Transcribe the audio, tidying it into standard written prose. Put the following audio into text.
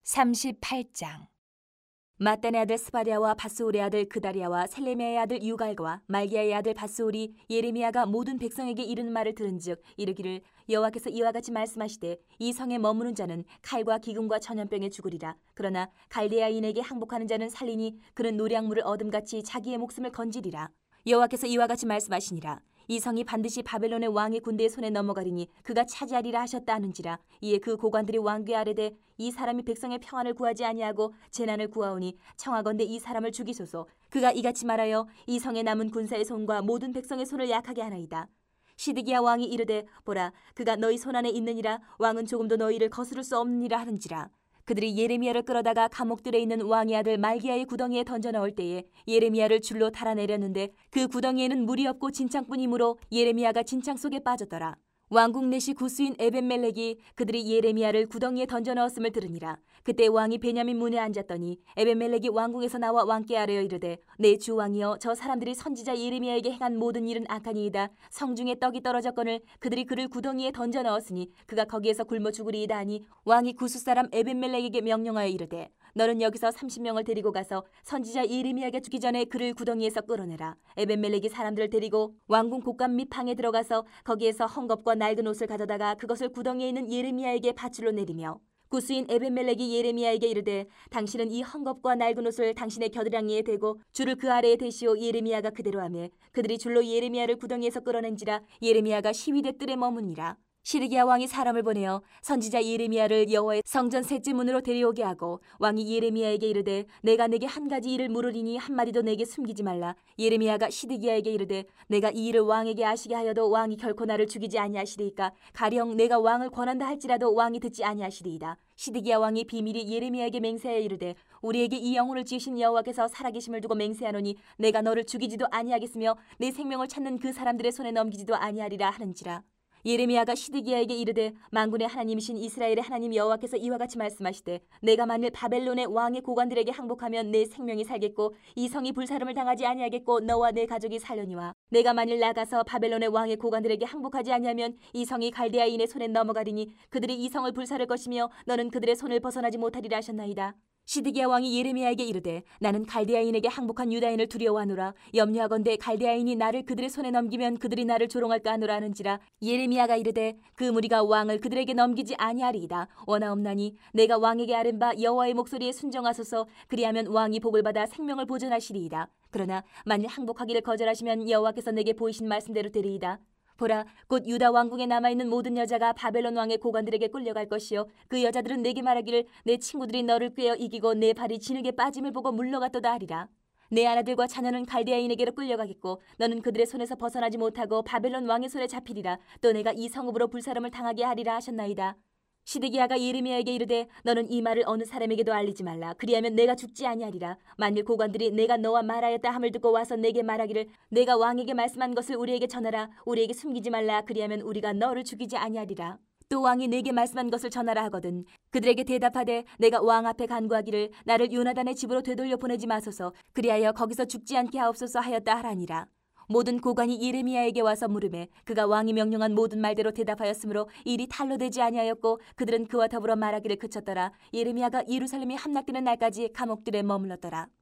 38장. 마단의 아들 스바랴와 밧스올의 아들 그다리아와 셀레미야의 아들 유갈과 말기야의 아들 밧스올이 예레미야가 모든 백성에게 이르는 말을 들은즉 이르기를 여호와께서 이와 같이 말씀하시되 이 성에 머무는 자는 칼과 기근과 전염병에 죽으리라. 그러나 갈대아인에게 항복하는 자는 살리니 그는 노량물을 얻음같이 자기의 목숨을 건지리라. 여호와께서 이와 같이 말씀하시니라. 이 성이 반드시 바벨론의 왕의 군대의 손에 넘어가리니 그가 차지하리라 하셨다 하는지라. 이에 그 고관들이 왕께 아뢰되 이 사람이 백성의 평안을 구하지 아니하고 재난을 구하오니 청하건대 이 사람을 죽이소서. 그가 이같이 말하여 이 성에 남은 군사의 손과 모든 백성의 손을 약하게 하나이다. 시드기야 왕이 이르되 보라 그가 너희 손안에 있느니라. 왕은 조금도 너희를 거스를 수 없느니라 하는지라. 그들이 예레미야를 끌어다가 감옥들에 있는 왕의 아들 말기야의 구덩이에 던져 넣을 때에 예레미야를 줄로 달아내렸는데 그 구덩이에는 물이 없고 진창뿐이므로 예레미야가 진창 속에 빠졌더라. 왕국 내시 구스인 에벤멜렉이 그들이 예레미야를 구덩이에 던져 넣었음을 들으니라. 그때 왕이 베냐민 문에 앉았더니 에벤멜렉이 왕궁에서 나와 왕께 아뢰어 이르되 내 주 왕이여 저 사람들이 선지자 예레미야에게 행한 모든 일은 악하니이다. 성중에 떡이 떨어졌거늘 그들이 그를 구덩이에 던져 넣었으니 그가 거기에서 굶어 죽으리이다 하니 왕이 구스 사람 에벤멜렉에게 명령하여 이르되 너는 여기서 30명을 데리고 가서 선지자 예레미야가 죽기 전에 그를 구덩이에서 끌어내라. 에벤멜렉이 사람들을 데리고 왕궁 곳간 및 방에 들어가서 거기에서 헝겊과 낡은 옷을 가져다가 그것을 구덩이에 있는 예레미야에게 밧줄로 내리며 구스인 에벤멜렉이 예레미야에게 이르되 당신은 이 헝겊과 낡은 옷을 당신의 겨드랑이에 대고 줄을 그 아래에 대시오. 예레미야가 그대로 하매 그들이 줄로 예레미야를 구덩이에서 끌어낸지라. 예레미야가 시위대 뜰에 머무니라. 시드기야 왕이 사람을 보내어 선지자 예레미야를 여호와의 성전 셋째 문으로 데려오게 하고 왕이 예레미야에게 이르되 내가 내게 한 가지 일을 물으리니 한마디도 내게 숨기지 말라. 예레미야가 시드기야에게 이르되 내가 이 일을 왕에게 아시게 하여도 왕이 결코 나를 죽이지 아니하시리이까 가령 내가 왕을 권한다 할지라도 왕이 듣지 아니하시리이다. 시드기야 왕이 비밀이 예레미야에게 맹세하여 이르되 우리에게 이 영혼을 지으신 여호와께서 살아계심을 두고 맹세하노니 내가 너를 죽이지도 아니하겠으며 내 생명을 찾는 그 사람들의 손에 넘기지도 아니하리라 하는지라. 예레미야가 시드기야에게 이르되 만군의 하나님이신 이스라엘의 하나님 여호와께서 이와 같이 말씀하시되 내가 만일 바벨론의 왕의 고관들에게 항복하면 내 생명이 살겠고 이 성이 불사름을 당하지 아니하겠고 너와 내 가족이 살려니와 내가 만일 나가서 바벨론의 왕의 고관들에게 항복하지 아니하면 이 성이 갈대아인의 손에 넘어가리니 그들이 이 성을 불사를 것이며 너는 그들의 손을 벗어나지 못하리라 하셨나이다. 시드기야 왕이 예레미야에게 이르되 나는 갈대아인에게 항복한 유다인을 두려워하노라. 염려하건대 갈대아인이 나를 그들의 손에 넘기면 그들이 나를 조롱할까 하노라 하는지라. 예레미야가 이르되 그 무리가 왕을 그들에게 넘기지 아니하리이다. 원하옵나니 내가 왕에게 아뢰는 바 여호와의 목소리에 순종하소서. 그리하면 왕이 복을 받아 생명을 보존하시리이다. 그러나 만일 항복하기를 거절하시면 여호와께서 내게 보이신 말씀대로 되리이다. 보라 곧 유다 왕궁에 남아있는 모든 여자가 바벨론 왕의 고관들에게 끌려갈 것이요 그 여자들은 내게 말하기를 내 친구들이 너를 꿰어 이기고 내 발이 진흙에 빠짐을 보고 물러갔도다 하리라. 내 아내들과 자녀는 갈대아인에게로 끌려가겠고 너는 그들의 손에서 벗어나지 못하고 바벨론 왕의 손에 잡히리라. 또 내가 이 성읍으로 불사름을 당하게 하리라 하셨나이다. 시드기야가 예레미야에게 이르되 너는 이 말을 어느 사람에게도 알리지 말라. 그리하면 내가 죽지 아니하리라. 만일 고관들이 내가 너와 말하였다 함을 듣고 와서 내게 말하기를 내가 왕에게 말씀한 것을 우리에게 전하라. 우리에게 숨기지 말라. 그리하면 우리가 너를 죽이지 아니하리라. 또 왕이 내게 말씀한 것을 전하라 하거든 그들에게 대답하되 내가 왕 앞에 간구하기를 나를 요나단의 집으로 되돌려 보내지 마소서. 그리하여 거기서 죽지 않게 하옵소서 하였다 하라니라. 모든 고관이 예레미야에게 와서 물으매 그가 왕이 명령한 모든 말대로 대답하였으므로 일이 탈로 되지 아니하였고 그들은 그와 더불어 말하기를 그쳤더라. 예레미야가 예루살렘이 함락되는 날까지 감옥들에 머물렀더라.